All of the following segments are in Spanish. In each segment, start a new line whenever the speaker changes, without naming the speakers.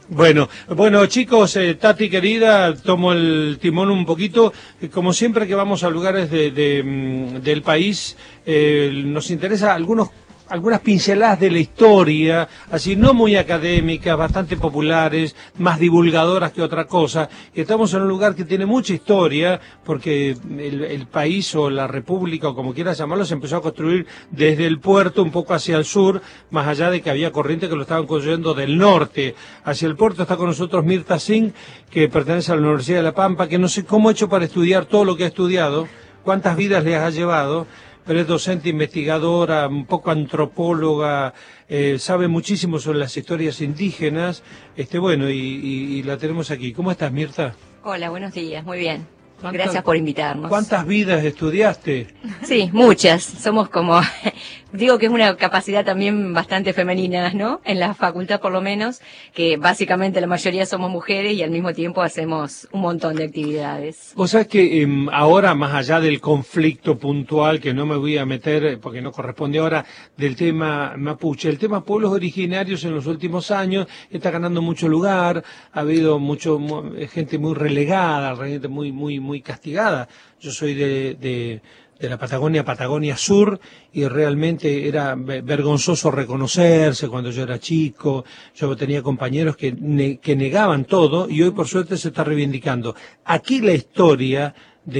Bueno, chicos, Tati querida, tomo el timón un poquito. Como siempre que vamos a lugares del país, nos interesa algunas pinceladas de la historia, así no muy académicas, bastante populares, más divulgadoras que otra cosa. Estamos en un lugar que tiene mucha historia, porque el país o la república, o como quieras llamarlo, se empezó a construir desde el puerto un poco hacia el sur, más allá de que había corrientes que lo estaban construyendo del norte hacia el puerto. Está con nosotros Mirta Singh, que pertenece a la Universidad de La Pampa, que no sé cómo ha hecho para estudiar todo lo que ha estudiado, cuántas vidas le ha llevado, pero es docente, investigadora, un poco antropóloga, sabe muchísimo sobre las historias indígenas, y la tenemos aquí. ¿Cómo estás, Mirta?
Hola, buenos días, muy bien. Gracias por invitarnos.
¿Cuántas vidas estudiaste?
Sí, muchas. Somos como, digo que es una capacidad también bastante femenina, ¿no? En la facultad por lo menos, que básicamente la mayoría somos mujeres y al mismo tiempo hacemos un montón de actividades.
Vos sabés que ahora, más allá del conflicto puntual, que no me voy a meter, porque no corresponde ahora, del tema mapuche, el tema pueblos originarios en los últimos años está ganando mucho lugar, ha habido gente muy relegada, gente muy castigada. Yo soy de la Patagonia Sur, y realmente era vergonzoso reconocerse cuando yo era chico. Yo tenía compañeros que negaban todo, y hoy por suerte se está reivindicando. Aquí la historia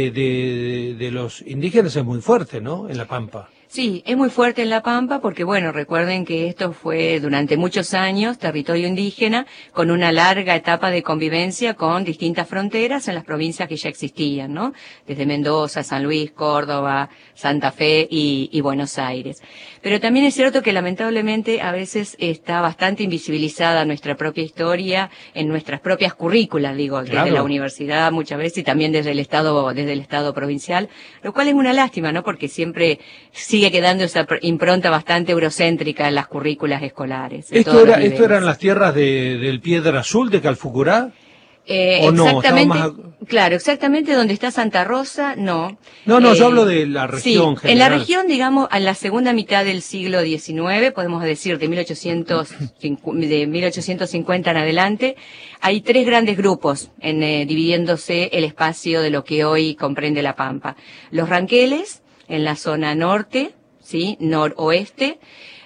de los indígenas es muy fuerte, ¿no? En La Pampa.
Sí, es muy fuerte en La Pampa porque, bueno, recuerden que esto fue durante muchos años territorio indígena con una larga etapa de convivencia con distintas fronteras en las provincias que ya existían, ¿no? Desde Mendoza, San Luis, Córdoba, Santa Fe y Buenos Aires. Pero también es cierto que lamentablemente a veces está bastante invisibilizada nuestra propia historia en nuestras propias currículas, digo,
claro,
desde la universidad muchas veces y también desde el Estado provincial, lo cual es una lástima, ¿no? Porque siempre sigue quedando esa impronta bastante eurocéntrica en las currículas escolares.
¿Esto eran las tierras del Piedra Azul, de Calfucurá?
Exactamente, claro, exactamente donde está Santa Rosa, no.
No, yo hablo de la región
sí,
general.
En la región, digamos, en la segunda mitad del siglo XIX, podemos decir de 1850 en adelante, hay tres grandes grupos dividiéndose el espacio de lo que hoy comprende La Pampa. Los ranqueles, en la zona norte, ¿sí? Noroeste,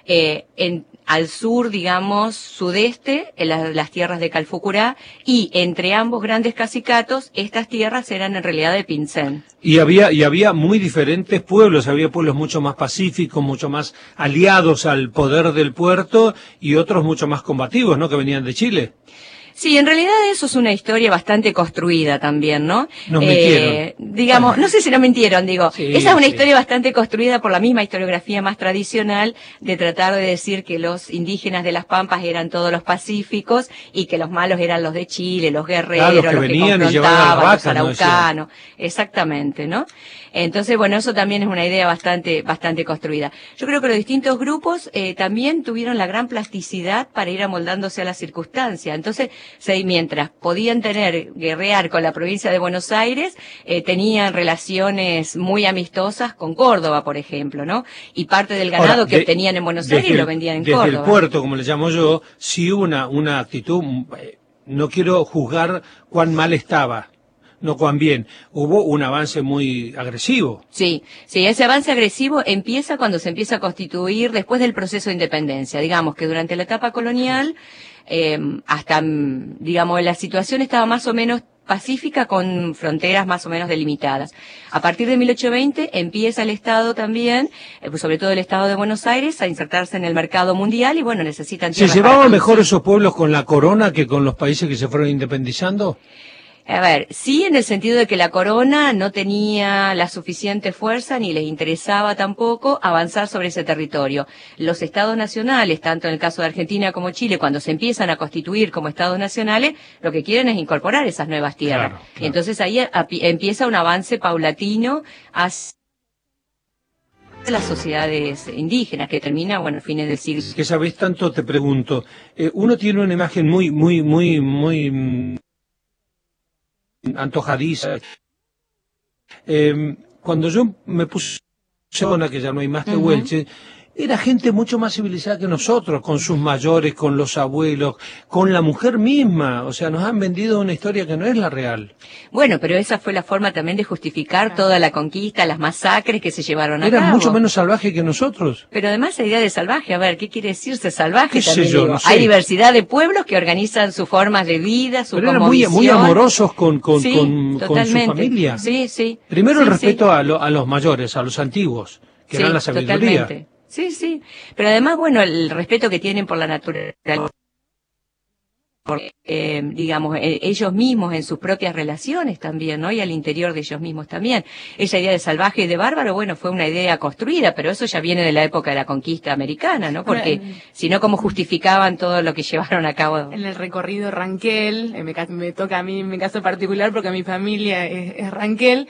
al sur, digamos, sudeste, en las tierras de Calfucurá, y entre ambos grandes cacicatos, estas tierras eran en realidad de Pincén.
Y había muy diferentes pueblos, había pueblos mucho más pacíficos, mucho más aliados al poder del puerto, y otros mucho más combativos, ¿no?, que venían de Chile.
Sí, en realidad eso es una historia bastante construida también, ¿no?
Nos mintieron.
Digamos, no sé si nos mintieron, digo.
Sí,
esa es una historia bastante construida por la misma historiografía más tradicional de tratar de decir que los indígenas de las Pampas eran todos los pacíficos y que los malos eran los de Chile, los guerreros,
los que
confrontaban, los
araucanos.
¿no? Exactamente, ¿no? Entonces, bueno, eso también es una idea bastante construida. Yo creo que los distintos grupos también tuvieron la gran plasticidad para ir amoldándose a la circunstancia. Entonces, mientras podían guerrear con la provincia de Buenos Aires, tenían relaciones muy amistosas con Córdoba, por ejemplo, ¿no? Y parte del ganado que obtenían en Buenos Aires lo vendían en Córdoba.
Desde el puerto, como le llamo yo, sí hubo una actitud, no quiero juzgar cuán mal estaba, no cuán bien, hubo un avance muy agresivo.
Sí, ese avance agresivo empieza cuando se empieza a constituir después del proceso de independencia. Digamos que durante la etapa colonial, hasta, digamos, la situación estaba más o menos pacífica con fronteras más o menos delimitadas. A partir de 1820 empieza el Estado también, sobre todo el Estado de Buenos Aires, a insertarse en el mercado mundial y bueno, necesitan tierras.
¿Se llevaban mejor esos pueblos con la corona que con los países que se fueron independizando?
A ver, sí, en el sentido de que la corona no tenía la suficiente fuerza ni les interesaba tampoco avanzar sobre ese territorio. Los estados nacionales, tanto en el caso de Argentina como Chile, cuando se empiezan a constituir como estados nacionales, lo que quieren es incorporar esas nuevas tierras.
Claro.
Y entonces ahí empieza un avance paulatino hacia las sociedades indígenas que termina, bueno, a fines del siglo.
Que sabés tanto, te pregunto, uno tiene una imagen muy antojadiza. Cuando yo me puse zona, que ya no hay más Tehuelche, era gente mucho más civilizada que nosotros, con sus mayores, con los abuelos, con la mujer misma. O sea, nos han vendido una historia que no es la real.
Bueno, pero esa fue la forma también de justificar toda la conquista, las masacres que se llevaron a cabo.
Eran mucho menos salvajes que nosotros.
Pero además la idea de salvaje, a ver, ¿qué quiere decirse salvaje? También
yo,
digo,
no sé.
Hay diversidad de pueblos que organizan sus formas de vida, su
Pero eran
cosmovisión.
muy amorosos con
Sí,
su
totalmente.
familia.
Sí, sí.
Primero
Sí,
el respeto
sí.
a los mayores, a los antiguos, que eran la sabiduría.
Totalmente. Sí, sí. Pero además, bueno, el respeto que tienen por la naturaleza, digamos, ellos mismos en sus propias relaciones también, ¿no? Y al interior de ellos mismos también. Esa idea de salvaje y de bárbaro, bueno, fue una idea construida, pero eso ya viene de la época de la conquista americana, ¿no? Porque si no, ¿cómo justificaban todo lo que llevaron a cabo?
En el recorrido Ranquel, me toca a mí en mi caso particular porque mi familia es Ranquel,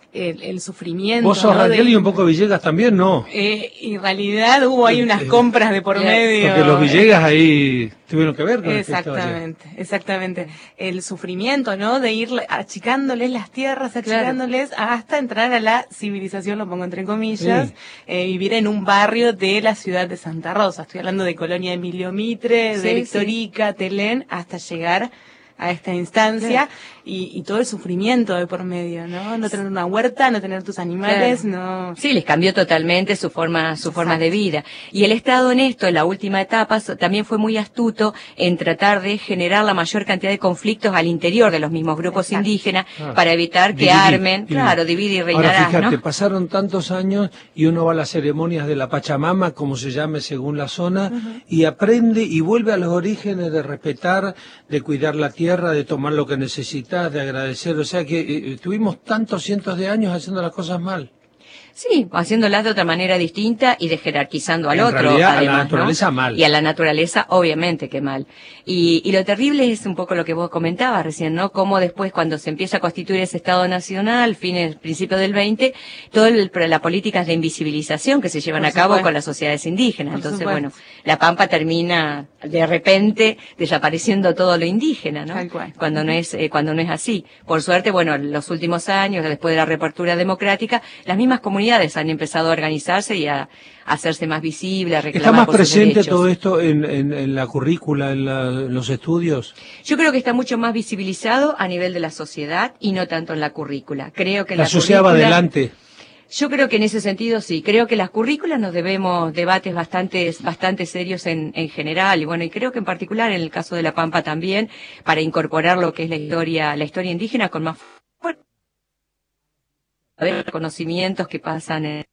el sufrimiento.
Vos sos
¿no?
Raquel y un poco Villegas también, ¿no?
Y en realidad hubo ahí unas compras de por medio.
Porque los Villegas ahí tuvieron que ver con esta historia.
Exactamente. El sufrimiento, ¿no? De ir achicándoles las tierras, achicándoles hasta entrar a la civilización, lo pongo entre comillas, vivir en un barrio de la ciudad de Santa Rosa. Estoy hablando de Colonia Emilio Mitre, de Victorica, Telén, hasta llegar a esta instancia y todo el sufrimiento de por medio, ¿no? No tener una huerta, no tener tus animales, no.
Sí, les cambió totalmente su forma de vida. Y el Estado en esto, en la última etapa, también fue muy astuto en tratar de generar la mayor cantidad de conflictos al interior de los mismos grupos indígenas para evitar que armen, divide y reinarás.
Ahora fíjate,
¿no?
pasaron tantos años y uno va a las ceremonias de la Pachamama, como se llame según la zona, y aprende y vuelve a los orígenes de respetar, de cuidar la tierra, de tomar lo que necesitas, de agradecer. O sea que tuvimos tantos cientos de años haciendo las cosas mal.
Sí, haciéndolas de otra manera distinta y de jerarquizando al otro.
Realidad,
además,
a la naturaleza,
¿no?
mal.
Y a la naturaleza, obviamente que mal. Y lo terrible es un poco lo que vos comentabas recién, ¿no? Cómo después, cuando se empieza a constituir ese Estado Nacional, principios del 20, toda la políticas de invisibilización que se llevan a cabo con las sociedades indígenas. Entonces, bueno, la Pampa termina de repente desapareciendo todo lo indígena, ¿no?
Tal cual.
Cuando no es así. Por suerte, bueno, en los últimos años, después de la reapertura democrática, las mismas comunidades han empezado a organizarse y a hacerse más visible, a reclamar
¿Está más
por sus
presente
derechos.
todo esto en la currícula, en los estudios?
Yo creo que está mucho más visibilizado a nivel de la sociedad y no tanto en la currícula. Creo que
La sociedad va adelante.
Yo creo que en ese sentido sí. Creo que las currículas nos debemos debates bastante serios en general. Y bueno, y creo que en particular en el caso de La Pampa también, para incorporar lo que es la historia indígena con más conocimientos que pasan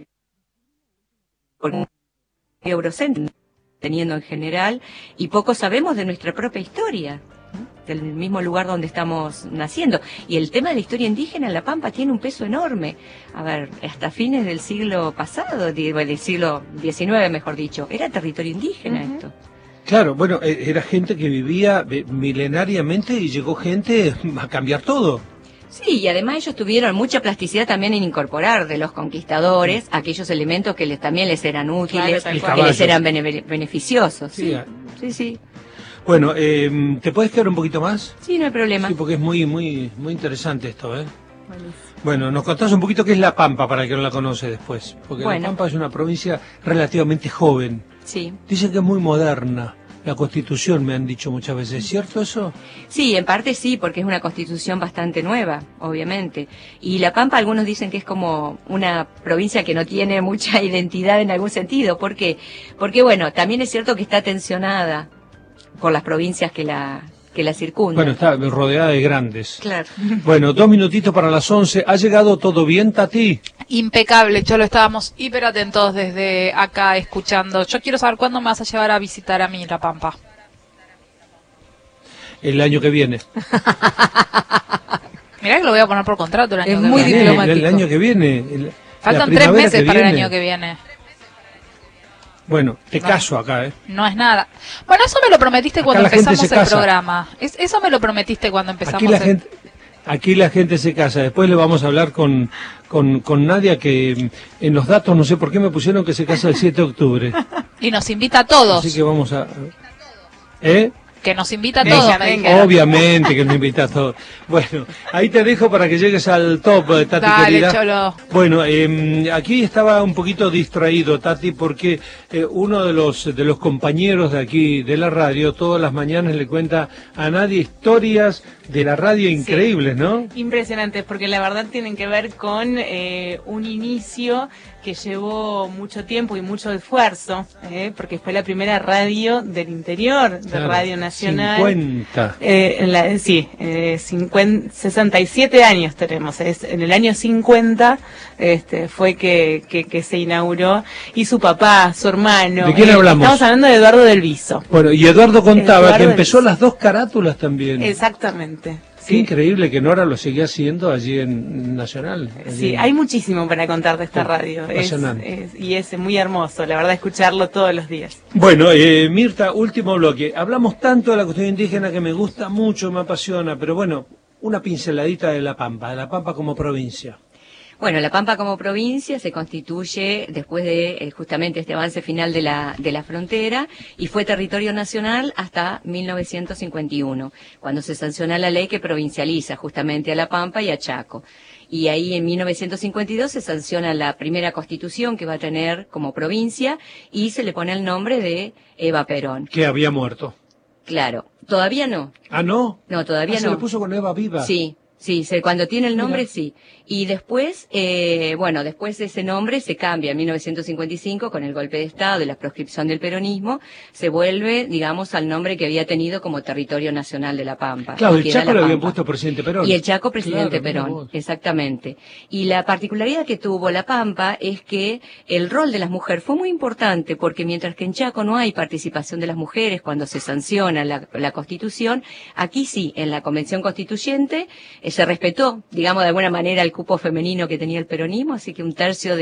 por un eurocéntrico, teniendo en general, y poco sabemos de nuestra propia historia, ¿no? Del mismo lugar donde estamos naciendo. Y el tema de la historia indígena en La Pampa tiene un peso enorme. A ver, hasta fines del siglo pasado, del siglo XIX, mejor dicho, era territorio indígena esto.
Claro, bueno, era gente que vivía milenariamente y llegó gente a cambiar todo.
Sí, y además ellos tuvieron mucha plasticidad también en incorporar de los conquistadores aquellos elementos que también les eran útiles, que les eran beneficiosos. Sí, sí.
Bueno, ¿te puedes quedar un poquito más?
Sí, no hay problema.
Sí, porque es muy interesante esto, ¿eh? Bueno, nos contás un poquito qué es La Pampa para el que no la conoce después. Porque La Pampa es una provincia relativamente joven.
Sí.
Dicen que es muy moderna. La Constitución, me han dicho muchas veces. ¿Es cierto eso?
Sí, en parte sí, porque es una Constitución bastante nueva, obviamente. Y La Pampa, algunos dicen que es como una provincia que no tiene mucha identidad en algún sentido. ¿Por qué? Porque, bueno, también es cierto que está tensionada por las provincias que la circundan.
Bueno, está rodeada de grandes.
Claro.
Bueno, 2 minutitos para las 11. ¿Ha llegado todo bien, Tati?
Impecable, Cholo, estábamos hiper atentos desde acá escuchando. Yo quiero saber cuándo me vas a llevar a visitar a mí La Pampa.
El año que viene.
Mirá que lo voy a poner por contrato el año que viene.
Es muy diplomático.
El año que viene.
Faltan 3 meses para el año que viene.
Bueno, te caso acá, ¿eh?
No es nada. Bueno, eso me lo prometiste
Acá
cuando
la gente
empezamos
se
el
casa.
programa. Eso me lo prometiste cuando empezamos
Aquí la gente se casa. Después le vamos a hablar con Nadia, que en los datos no sé por qué me pusieron que se casa el 7 de octubre.
Y nos invita a todos.
Así que vamos a... ¿Eh?
Que nos invita a todos.
Obviamente que nos invita a todos. Bueno, ahí te dejo para que llegues al top, Tati querida.
Cholo.
Bueno, aquí estaba un poquito distraído, Tati, porque uno de los compañeros de aquí de la radio todas las mañanas le cuenta a nadie historias de la radio increíbles, ¿no?
Impresionantes, porque la verdad tienen que ver con un inicio que llevó mucho tiempo y mucho esfuerzo, porque fue la primera radio del interior de Radio Nacional.
50.
67 años tenemos. En el año 50 fue que se inauguró, y su papá, su hermano.
¿De quién hablamos?
Estamos hablando de Eduardo del Viso.
Bueno, y Eduardo contaba
Eduardo
que empezó las 2 carátulas también.
Exactamente.
Qué increíble que Nora lo seguía haciendo allí en Nacional.
Sí, hay muchísimo para contar de esta radio. Y es muy hermoso, la verdad, escucharlo todos los días.
Bueno, Mirta, último bloque. Hablamos tanto de la cuestión indígena que me gusta mucho, me apasiona, pero bueno, una pinceladita de La Pampa como provincia.
Bueno, La Pampa como provincia se constituye después de justamente este avance final de la frontera, y fue territorio nacional hasta 1951, cuando se sanciona la ley que provincializa justamente a La Pampa y a Chaco. Y ahí en 1952 se sanciona la primera constitución que va a tener como provincia, y se le pone el nombre de Eva Perón.
Que había muerto.
Claro, todavía no.
¿Ah, no?
No, todavía no.
Se le puso con Eva viva.
Sí. Sí, cuando tiene el nombre, sí. Y después, después de ese nombre se cambia en 1955 con el golpe de Estado y la proscripción del peronismo, se vuelve, digamos, al nombre que había tenido como territorio nacional de La Pampa.
Claro, el Chaco lo habían puesto presidente Perón.
Y el Chaco presidente Perón, exactamente. Y la particularidad que tuvo La Pampa es que el rol de las mujeres fue muy importante, porque mientras que en Chaco no hay participación de las mujeres cuando se sanciona la Constitución, aquí sí, en la Convención Constituyente, se respetó, digamos, de alguna manera el cupo femenino que tenía el peronismo, así que 1/3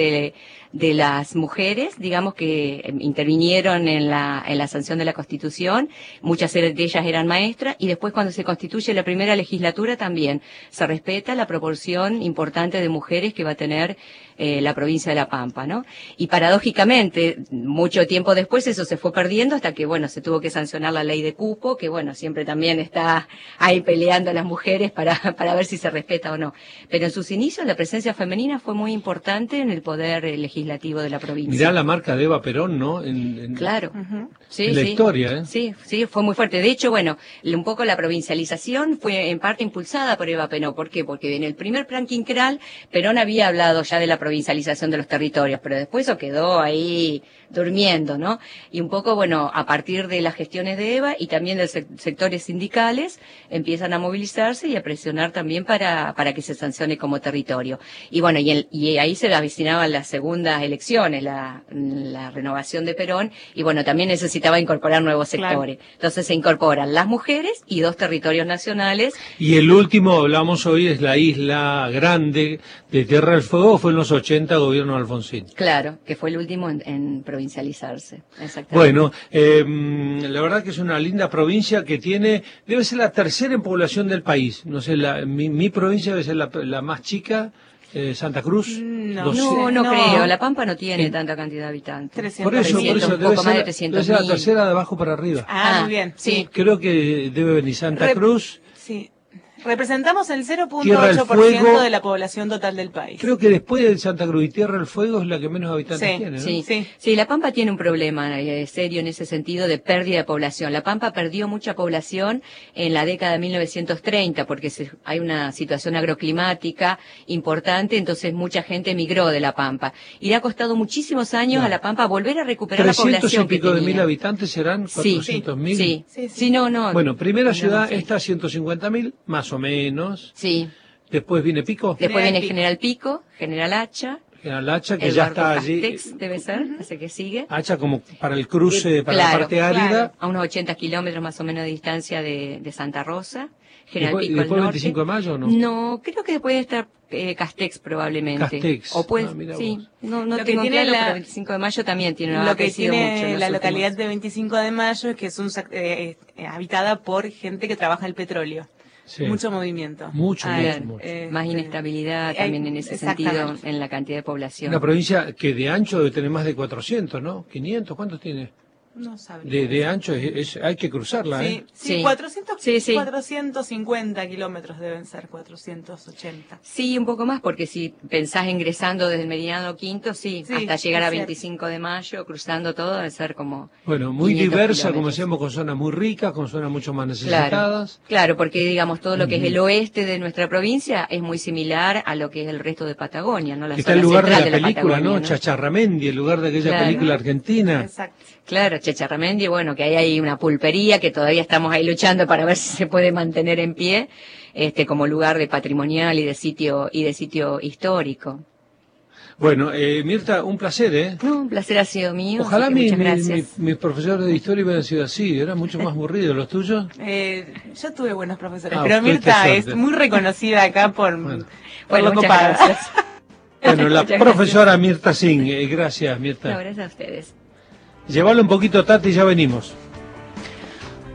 de las mujeres, digamos, que intervinieron en la sanción de la Constitución, muchas de ellas eran maestras, y después cuando se constituye la primera legislatura también se respeta la proporción importante de mujeres que va a tener la provincia de La Pampa, ¿no? Y paradójicamente, mucho tiempo después eso se fue perdiendo hasta que, bueno, se tuvo que sancionar la ley de cupo, que bueno, siempre también está ahí peleando a las mujeres para ver si se respeta o no. Pero en sus inicios la presencia femenina fue muy importante en el poder legislativo de la provincia.
Mirá la marca de Eva Perón, ¿no?
Claro. Sí,
en la historia, ¿eh?
Sí, fue muy fuerte. De hecho, bueno, un poco la provincialización fue en parte impulsada por Eva Perón. ¿Por qué? Porque en el primer plan quinquenal Perón había hablado ya de la provincialización de los territorios, pero después eso quedó ahí durmiendo, ¿no? Y un poco, bueno, a partir de las gestiones de Eva y también de sectores sindicales, empiezan a movilizarse y a presionar también para que se sancione como territorio. Y bueno, y ahí se avecinaban las segundas elecciones, la renovación de Perón, y bueno, también necesitaba incorporar nuevos sectores. Claro. Entonces se incorporan las mujeres y 2 territorios nacionales.
Y el último, hablamos hoy, es la isla grande de Tierra del Fuego, fue en los 80, gobierno de Alfonsín.
Claro, que fue el último en provincializarse. Exactamente.
Bueno, la verdad que es una linda provincia que debe ser la 3ª en población del país. No sé, mi provincia debe ser la más chica. Santa Cruz.
No creo. La Pampa no tiene tanta cantidad de habitantes.
Por eso
un poco más de 300.000.
Debe ser la 3ª de abajo para arriba.
Muy bien. Sí.
Creo que debe venir Santa Cruz.
Sí. Representamos el 0.8% de la población total del país.
Creo que después de Santa Cruz y Tierra del Fuego es la que menos habitantes tiene, ¿no?
Sí, La Pampa tiene un problema serio en ese sentido de pérdida de población. La Pampa perdió mucha población en la década de 1930 porque hay una situación agroclimática importante, entonces mucha gente emigró de La Pampa. Y le ha costado muchísimos años a La Pampa volver a recuperar la población que tenía.
300 y pico de mil habitantes serán 400.000.
Sí, no.
Bueno, primera ciudad, esta 150.000, más o menos.
Sí.
Después viene Pico.
Después viene General Pico, General Hacha.
General Hacha, que
Eduardo
ya está allí.
Castex, debe ser, ese que sigue.
Hacha como para el cruce, para la parte árida.
Claro, a unos 80 kilómetros más o menos de distancia de Santa Rosa. General Pico
¿Y después
al norte.
25 de mayo o no?
No, creo que puede estar Castex probablemente.
Castex.
O pues, sí, no tengo claro, pero 25 de mayo también tiene
lo que tiene
mucho.
La localidad de 25 de mayo es que es habitada por gente que trabaja el petróleo. Sí. Mucho movimiento.
Mucho.
Más inestabilidad también en ese sentido, en la cantidad de población.
Una provincia que de ancho debe tener más de 400, ¿no? 500, ¿cuántos tiene?
No sabría.
De ancho hay que cruzarla,
Sí, sí,
Sí.
400,
Sí, sí.
450 kilómetros deben ser, 480.
Sí, un poco más, porque si pensás ingresando desde el Meridiano Quinto, sí,
Sí,
hasta llegar a
es cierto.
25 de mayo, cruzando todo, debe ser como...
Bueno, muy
500
diversa, como
kilómetros.
decíamos, con zonas muy ricas, con zonas mucho más
Claro,
necesitadas.
claro, porque digamos todo lo que es el oeste de nuestra provincia es muy similar a lo que es el resto de Patagonia, ¿no? La
Que está el
zona
lugar de
central
la película,
Patagonia,
¿no? Chacharramendi, el lugar de aquella
Claro.
película argentina.
Exacto.
Claro, Chacharramendi, bueno, que hay ahí una pulpería que todavía estamos ahí luchando para ver si se puede mantener en pie, como lugar de patrimonial y de sitio histórico.
Bueno, Mirta, un placer, ¿eh?
No, un placer ha sido mío.
Ojalá
así que muchas gracias.
mis profesores de historia hubieran sido así, eran mucho más aburridos. ¿Los tuyos?
Yo tuve buenos profesores,
Ah,
pero
tuviste
Mirta
suerte.
es muy reconocida acá por
Bueno.
lo
muchas
copada.
gracias.
Bueno, la
Muchas
profesora Mirta Singh, gracias, Mirta.
No, gracias a ustedes.
Llévalo un poquito, Tati, ya venimos.